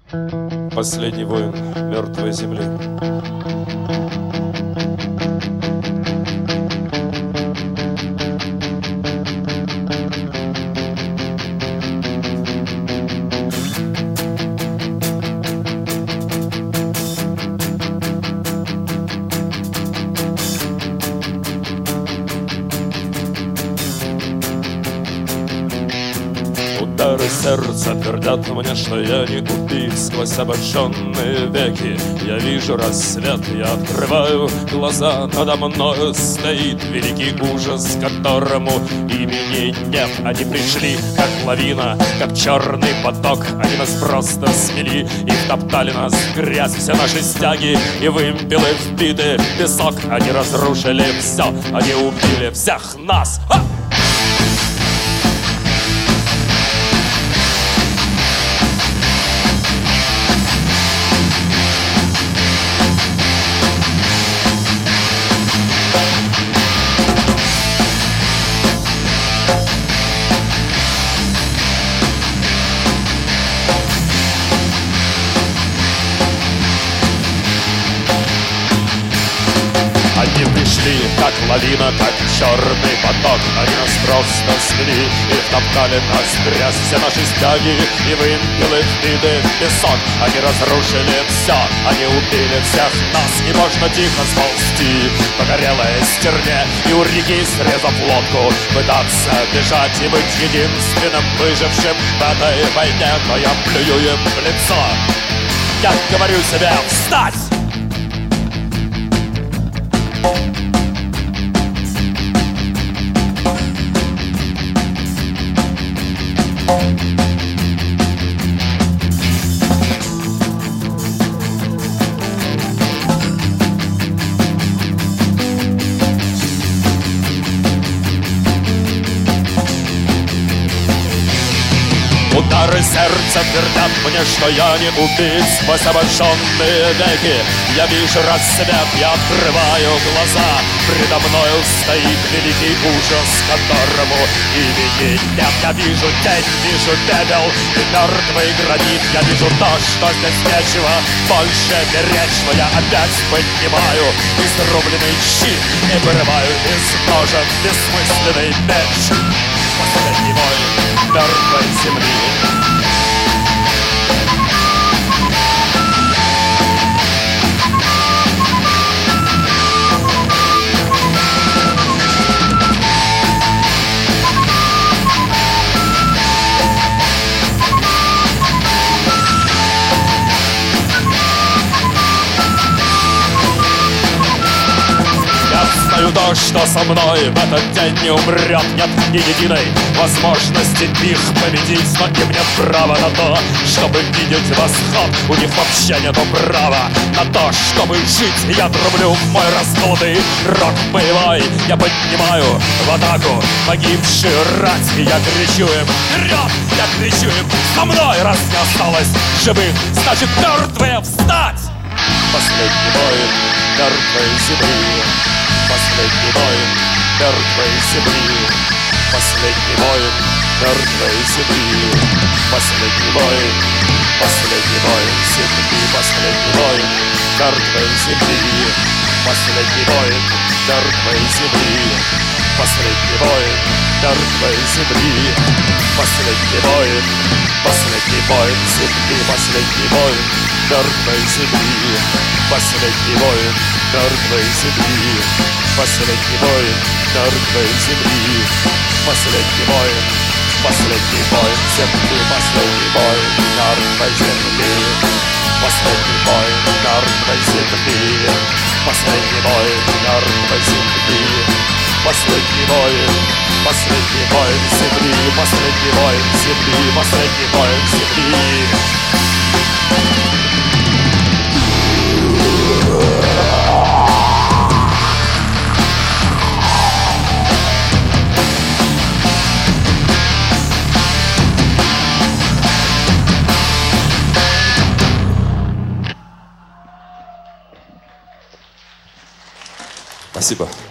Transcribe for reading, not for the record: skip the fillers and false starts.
Последний воин мертвой земли. Удары сердца твердят мне, что я не убит. Сквозь обожженные веки я вижу рассвет. Я открываю глаза, надо мною стоит великий ужас, которому имени нет. Они пришли, как лавина, как черный поток. Они нас просто смели и втоптали нас в грязь. Все наши стяги и вымпелы вбиты в песок. Они разрушили все, они убили всех нас. Они пришли, как лавина, как черный поток. Они нас просто смели и втоптали нас в грязь. Все наши стяги и вымпелы вбиты в песок. Они разрушили все, они убили всех нас. И можно тихо сползти по горелой стерне и у реки, срезав лодку, пытаться бежать и быть единственным выжившим в этой войне. Но я плюю им в лицо, я говорю себе: встать! Удары сердца твердят мне, что я не убит. Сквозь обожженные веки я вижу рассвет, я открываю глаза. Предо мною стоит великий ужас, которому имени нет. Я вижу тень, вижу пепел и мертвый гранит. Я вижу то, что здесь нечего больше беречь. Но я опять поднимаю изрубленный щит и вырываю из ножен бессмысленный меч. Последний воин мертвой земли. То, что со мной в этот день не умрет, нет ни единой возможности их победить. Но им нет права на то, чтобы видеть восход. У них вообще нету права на то, чтобы жить. Я трублю в мой раздутый рог боевой. Я поднимаю в атаку погибшую рать. И я кричу им: вперед! Я кричу им: со мной! Раз не осталось живых, значит мертвые встать! Последний воин мертвой земли. Последний воин мертвой земли. Последний воин мертвой земли. Последний воин. Последний воин земли. Последний воин мертвой земли. Последний воин мертвой земли. Последний воин мертвой земли. Последний воин. Последний воин земли. Последний воин мертвой земли. Последний воин мертвой земли. Последний воин мертвой земли. Последний воин. Последний воин земли. Последний воин мертвой земли. Последний воин мертвой земли. Последний воин мертвой земли. Последний воин. Последний воин земли. Последний воин земли. Последний воин земли. Спасибо.